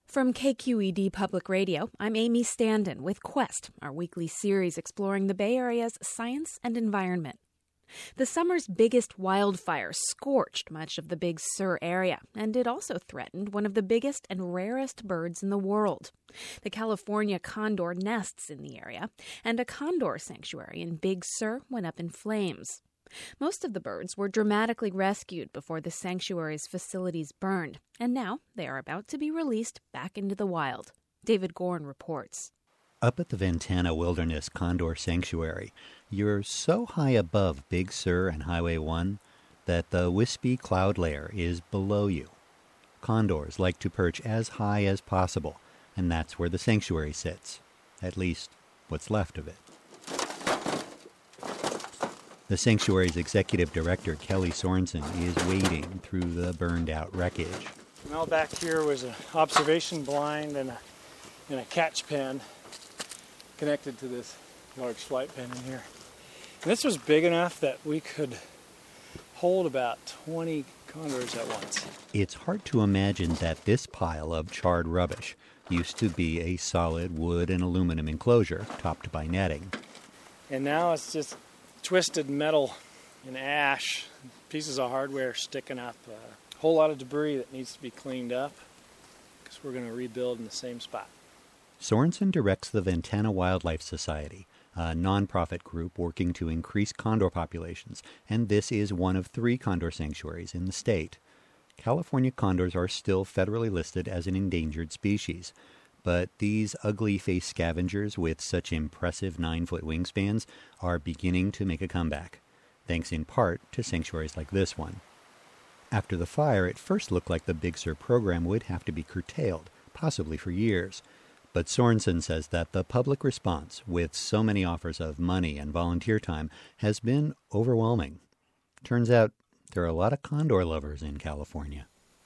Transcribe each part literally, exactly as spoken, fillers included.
From K Q E D Public Radio, I'm Amy Standen with Quest, our weekly series exploring the Bay Area's science and environment. The summer's biggest wildfire scorched much of the Big Sur area, and it also threatened one of the biggest and rarest birds in the world. The California condor nests in the area, and a condor sanctuary in Big Sur went up in flames. Most of the birds were dramatically rescued before the sanctuary's facilities burned, and now they are about to be released back into the wild. David Gorn reports. Up at the Ventana Wilderness Condor Sanctuary, you're so high above Big Sur and Highway one that the wispy cloud layer is below you. Condors like to perch as high as possible, and that's where the sanctuary sits, at least what's left of it. The sanctuary's executive director, Kelly Sorensen, is wading through the burned-out wreckage. Well, back here was an observation blind and a, and a catch pen connected to this large flight pen in here. And this was big enough that we could hold about twenty condors at once. It's hard to imagine that this pile of charred rubbish used to be a solid wood and aluminum enclosure topped by netting. And now it's just twisted metal and ash, pieces of hardware sticking up, a whole lot of debris that needs to be cleaned up because we're going to rebuild in the same spot. Sorensen directs the Ventana Wildlife Society, a nonprofit group working to increase condor populations, and this is one of three condor sanctuaries in the state. California condors are still federally listed as an endangered species, but these ugly-faced scavengers with such impressive nine-foot wingspans are beginning to make a comeback, thanks in part to sanctuaries like this one. After the fire, it first looked like the Big Sur program would have to be curtailed, possibly for years. But Sorensen says that the public response, with so many offers of money and volunteer time, has been overwhelming. Turns out there are a lot of condor lovers in California.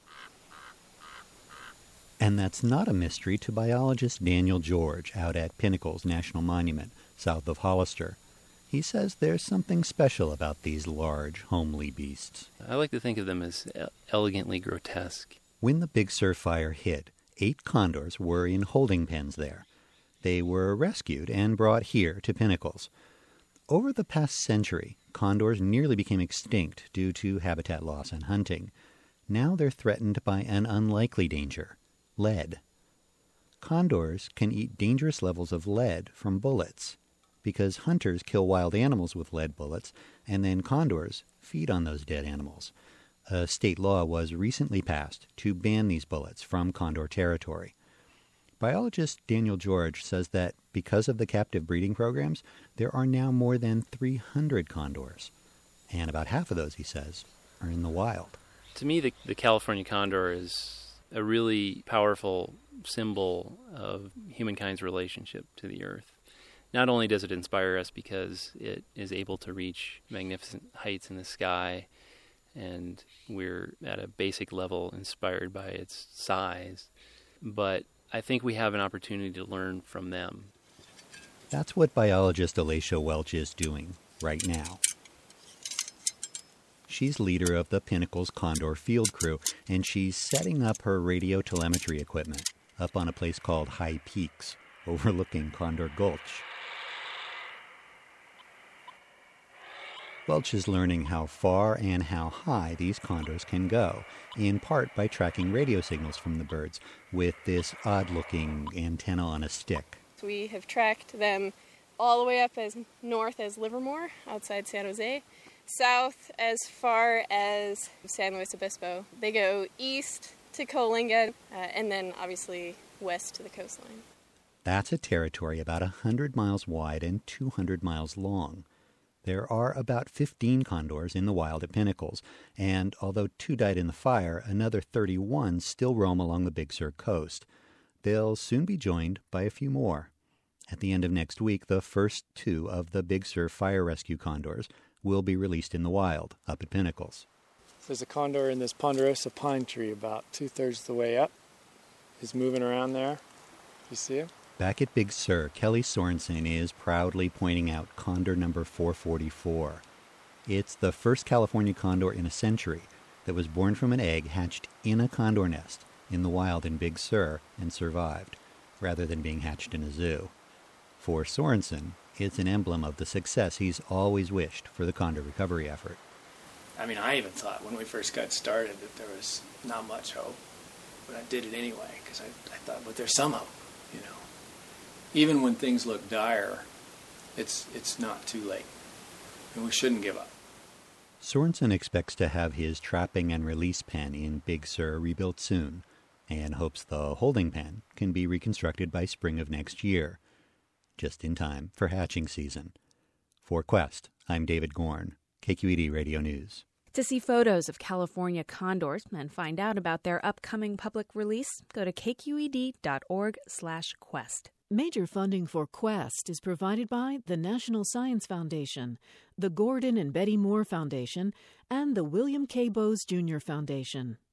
And that's not a mystery to biologist Daniel George out at Pinnacles National Monument, south of Hollister. He says there's something special about these large, homely beasts. I like to think of them as elegantly grotesque. When the Big Sur fire hit, eight condors were in holding pens there. They were rescued and brought here to Pinnacles. Over the past century, condors nearly became extinct due to habitat loss and hunting. Now they're threatened by an unlikely danger: lead. Condors can eat dangerous levels of lead from bullets because hunters kill wild animals with lead bullets, and then condors feed on those dead animals. A state law was recently passed to ban these bullets from condor territory. Biologist Daniel George says that because of the captive breeding programs, there are now more than three hundred condors. And about half of those, he says, are in the wild. To me, the, the California condor is a really powerful symbol of humankind's relationship to the earth. Not only does it inspire us because it is able to reach magnificent heights in the sky, and we're at a basic level inspired by its size, but I think we have an opportunity to learn from them. That's what biologist Alicia Welch is doing right now. She's leader of the Pinnacles Condor Field Crew, and she's setting up her radio telemetry equipment up on a place called High Peaks, overlooking Condor Gulch. Welch is learning how far and how high these condors can go, in part by tracking radio signals from the birds with this odd-looking antenna on a stick. We have tracked them all the way up as north as Livermore, outside San Jose, south as far as San Luis Obispo. They go east to Coalinga, uh, and then obviously west to the coastline. That's a territory about one hundred miles wide and two hundred miles long. There are about fifteen condors in the wild at Pinnacles, and although two died in the fire, another thirty-one still roam along the Big Sur coast. They'll soon be joined by a few more. At the end of next week, the first two of the Big Sur fire rescue condors will be released in the wild up at Pinnacles. There's a condor in this ponderosa pine tree about two-thirds of the way up. He's moving around there. You see him? Back at Big Sur, Kelly Sorensen is proudly pointing out condor number four forty-four. It's the first California condor in a century that was born from an egg hatched in a condor nest in the wild in Big Sur and survived, rather than being hatched in a zoo. For Sorensen, it's an emblem of the success he's always wished for the condor recovery effort. I mean, I even thought when we first got started that there was not much hope, but I did it anyway because I, I thought, but there's some hope, you know. Even when things look dire, it's it's not too late, and we shouldn't give up. Sorensen expects to have his trapping and release pen in Big Sur rebuilt soon, and hopes the holding pen can be reconstructed by spring of next year, just in time for hatching season. For Quest, I'm David Gorn, K Q E D Radio News. To see photos of California condors and find out about their upcoming public release, go to kqed.org slash quest. Major funding for Quest is provided by the National Science Foundation, the Gordon and Betty Moore Foundation, and the William K. Bowes Junior Foundation.